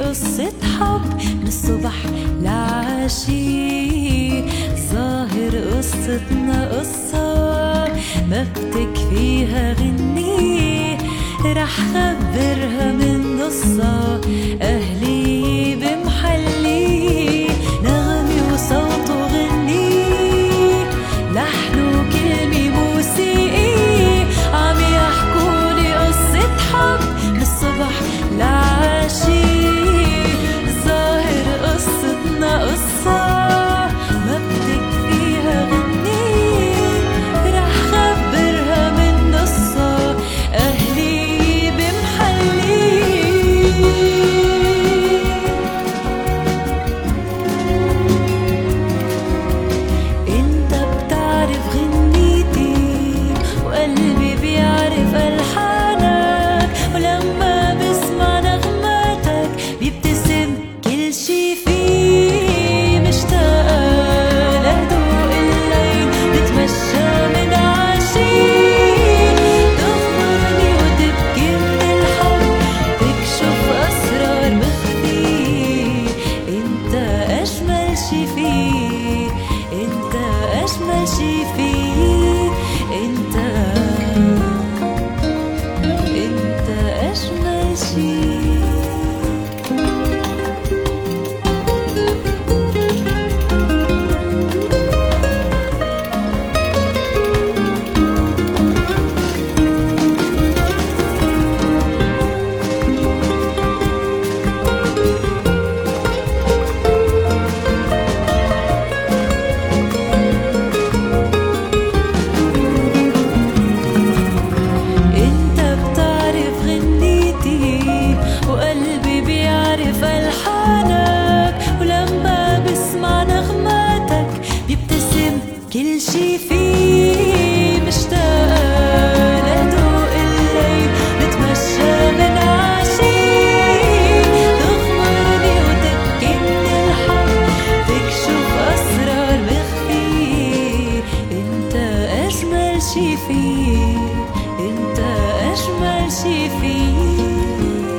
قصة حب من الصبح لعشي. ظاهر قصتنا قصة ما بتكفيها غني، رح خبرها من نصها أهلي بمحلي. نغمي وصوت وغني، لحن وكلمة موسيقي، عم يحكولي قصة حب من الصبح لعشي. ظاهر قصتنا قصة ما بتكفيها غني، رح خبرها من نصها أهلي بمحلي. انت بتعرف غنيتي وقلبي بيعرف ألحانك، ولما بسمع نغماتك بيبتسم كل شي فيه. مشتاقة لهدوء الليل نتمشى من عشي، تغمرني وتبكي من الحب، تكشف أسرار مخفي. انت أجمل شي فيه، انت أجمل شي فيه، انت أجمل شي. انت بتعرف غنيتي وقلبي بيعرف ألحانك، ولما بسمع نغماتك بيبتسم كل شي فيه. مشتاقة لهدوء الليل نتمشى من عشي، تغمرني وتبكي من الحب، تكشف أسرار مخفي. انت أجمل شي فيه، انت أجمل شي فيه،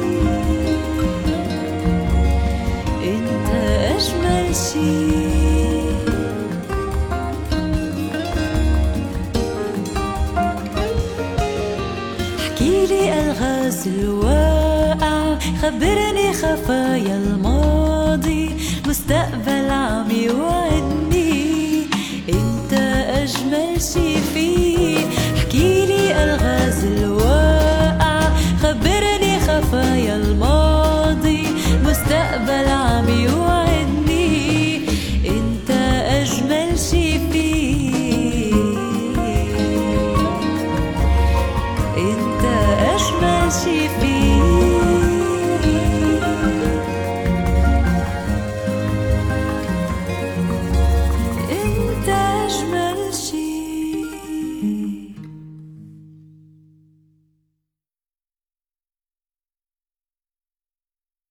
انت أجمل شي. احكيلي ألغاز الواقع، خبرني خفايا الماضي، مستقبل عم يوعدني. انت أجمل شي فيه، احكيلي ألغاز الواقع، خبرني خفايا